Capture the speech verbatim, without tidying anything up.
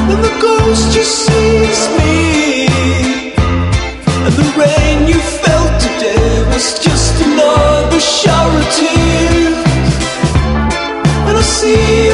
and the ghost just sees me. And the rain you felt today was just another shower of tears. And I see